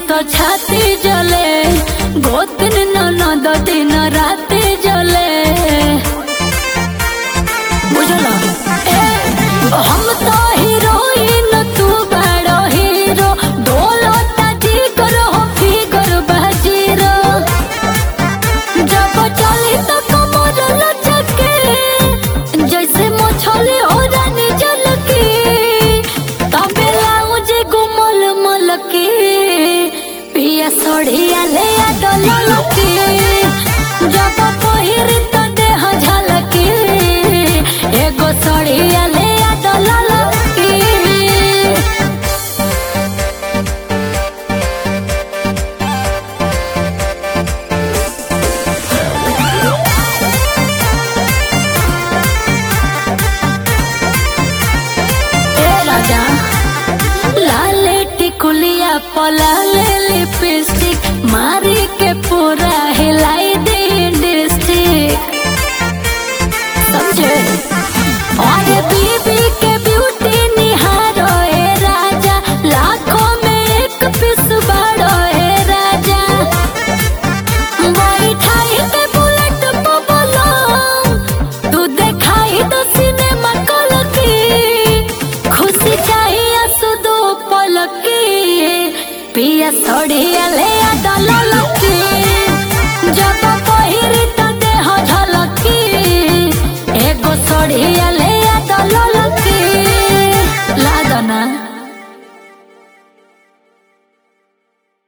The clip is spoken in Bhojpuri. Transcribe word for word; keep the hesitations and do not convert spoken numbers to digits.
तो छाती जले गोतन ननद दिन राती जले बुझला ए हम तो हीरोइन तू बड़ो हीरो डोलो ताजी करो फिगर बजीरो जब चली तो कमर लचके जैसे मोछले हो रानी झलकी तबे लाउजे गुमल मलकी पिया सोढ़िया ले डलकी जब पहिरी तो देह झलकी एगो सोढ़िया ले डलकी राजा लाले टिकुलिया पलाले लिपस्टिक मारी के पूरा हिलाई दे डिस्ट्रिक्ट समझे और बीबी के ब्यूटी निहारो ए राजा लाखों में एक पीस बड़ो ए राजा बैठाई पे बुलेट पे बोलो तू देखाई तो सिनेमा कलकी खुशी चाहिए सुदो पलकी पिया सोढ़िया ले डलकी जब पहिरी तो देह झलकी एगो सोढ़िया ले डलकी लादना।